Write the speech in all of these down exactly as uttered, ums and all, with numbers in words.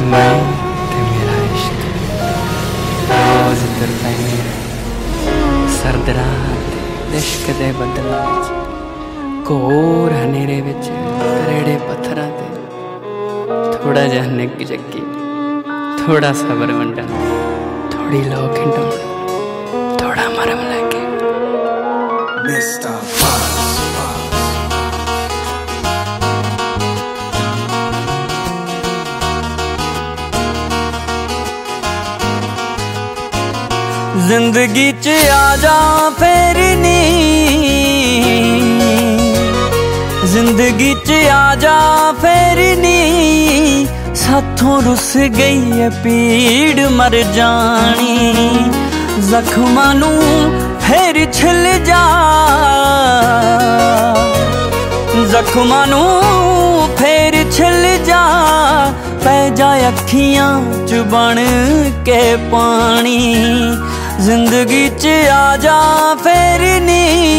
मैं ते मेरा इश्क रोज तुर पैने सर्द रात इश्क दे बदलां घोर हनेरे विच करेड़े पत्थरां ते थोड़ा जिहा निग जगी थोड़ा सबर वंडन थोड़ी लौ खिंडौण थोड़ा मरम लगे जिंदगी च आजा फेर नी जिंदगी च आजा फेर नी साथों रुस गई है पीड़ मर जानी जख्मां नू फेर छिल जा जख्मां नू फेर छिल जा पै जा अखियां च बन के पानी जिंदगी च आजा फेर नी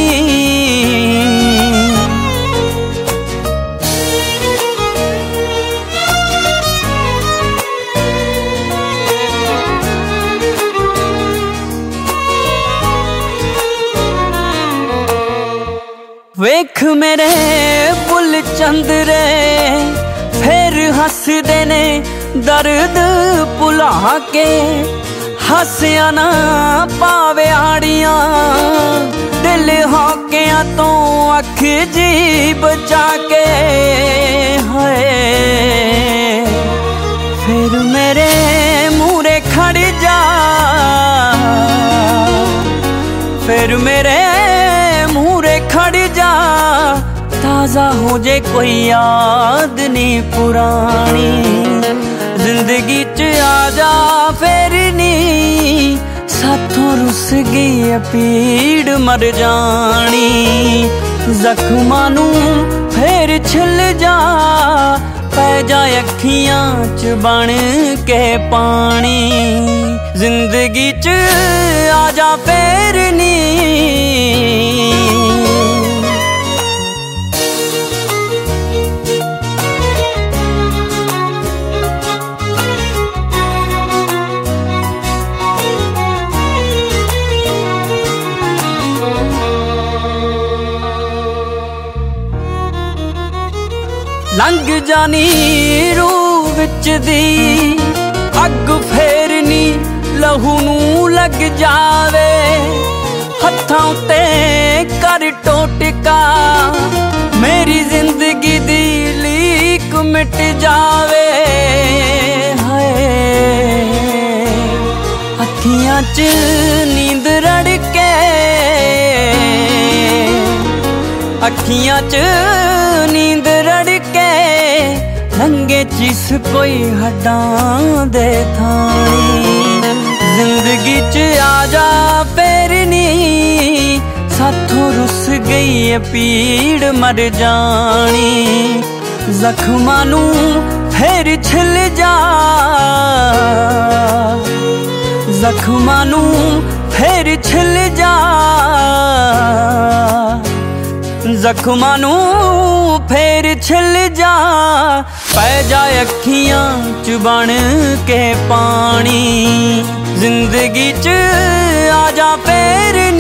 वेख मेरे बुल चंदरे फिर हसदे ने दर्द भुला के हसिया ना पावे आड़ियां दिल हौकिया तो अख जी बचा के हाय फिर मेरे मूरे खड़ जा फिर मेरे मूरे खड़ जा ताजा हो जे कोई याद नहीं पुरानी जिंदगी च आजा फेर नी साथों रुस गई पीड़ मर जानी जख्मां नू फेर छिल जा पै जा अखियां च बन के पानी जिंदगी च आजा फेर नी लंघ जानी रूह विच दी अग फेरनी लहू नू लग जावे हत्थां उत्ते कर टोटका मेरी जिंदगी दी लीक मिट जावे हाय अखियां च नींद रड़के अखियां च नींद रड़के लंगे चिस कोई हड्डां दे थानी जिंदगी च आजा फेर नी साथों रुस गई है पीड़ मर जानी जख्मां नू फेर छिल जा जख्मां नू फेर छिल जा जख्मां नू फेर छिल जा पै जा अखियां च बन के पानी जिंदगी च आजा फेर